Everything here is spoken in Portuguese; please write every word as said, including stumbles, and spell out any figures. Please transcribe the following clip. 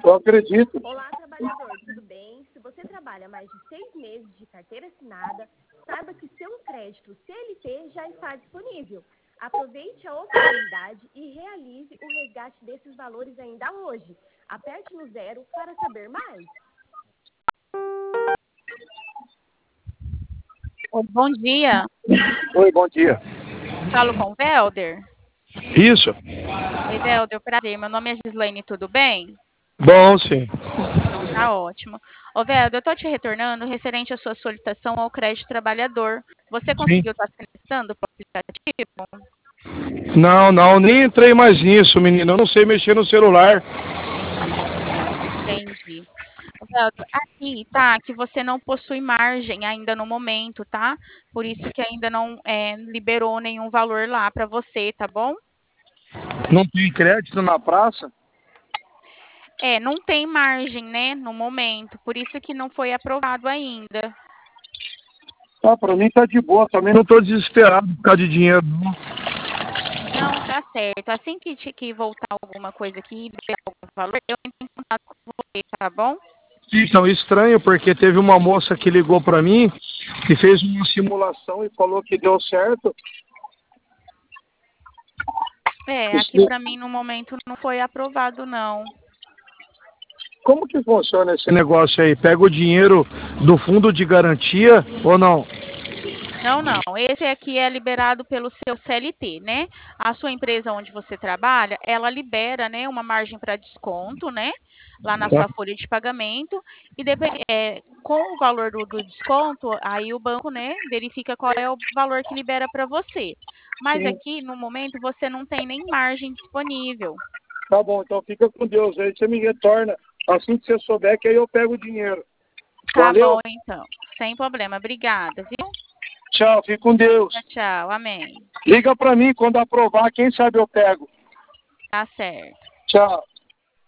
Eu acredito. Olá, trabalhador, tudo bem? Se você trabalha mais de seis meses de carteira assinada, saiba que seu crédito C L T já está disponível. Aproveite a oportunidade e realize o resgate desses valores ainda hoje. Aperte no zero para saber mais. Oi, bom dia. Oi, bom dia. Falo com o Welder. Isso. Oi, Welder, prazer. Meu nome é Gislaine, tudo bem? Bom, sim. Então tá ótimo. Ô, Welder, eu tô te retornando referente à sua solicitação ao crédito trabalhador. Você Sim. conseguiu estar se cadastrando para o aplicativo? Não, não, nem entrei mais nisso, menino. Eu não sei mexer no celular. Entendi. Welder, aqui tá que você não possui margem ainda no momento, tá? Por isso que ainda não é, liberou nenhum valor lá para você, tá bom? Não tem crédito na praça? É, não tem margem, né, no momento, por isso que não foi aprovado ainda. Ah, pra mim tá de boa. Também não tô desesperado por causa de dinheiro, não. Não, tá certo. Assim que, te- que voltar alguma coisa aqui, liberar algum valor, eu entro em contato com você, tá bom? Então, estranho, porque teve uma moça que ligou pra mim que fez uma simulação e falou que deu certo. É, aqui Isso- pra mim no momento não foi aprovado, não. Como que funciona esse negócio aí? Pega o dinheiro do fundo de garantia ou não? Não, não. Esse aqui é liberado pelo seu C L T, né? A sua empresa onde você trabalha, ela libera, né, uma margem para desconto, né? Lá na Tá. sua folha de pagamento. E depe- é, com o valor do, do desconto, aí o banco, né, verifica qual é o valor que libera para você. Mas Sim. aqui, no momento, você não tem nem margem disponível. Tá bom, então fica com Deus. Aí você me retorna assim que você souber que aí eu pego o dinheiro. Tá Valeu? bom, então. Sem problema. Obrigada, viu? Tchau, fica com Deus. Tchau, tchau. Amém. Liga pra mim quando aprovar, quem sabe eu pego. Tá certo. Tchau.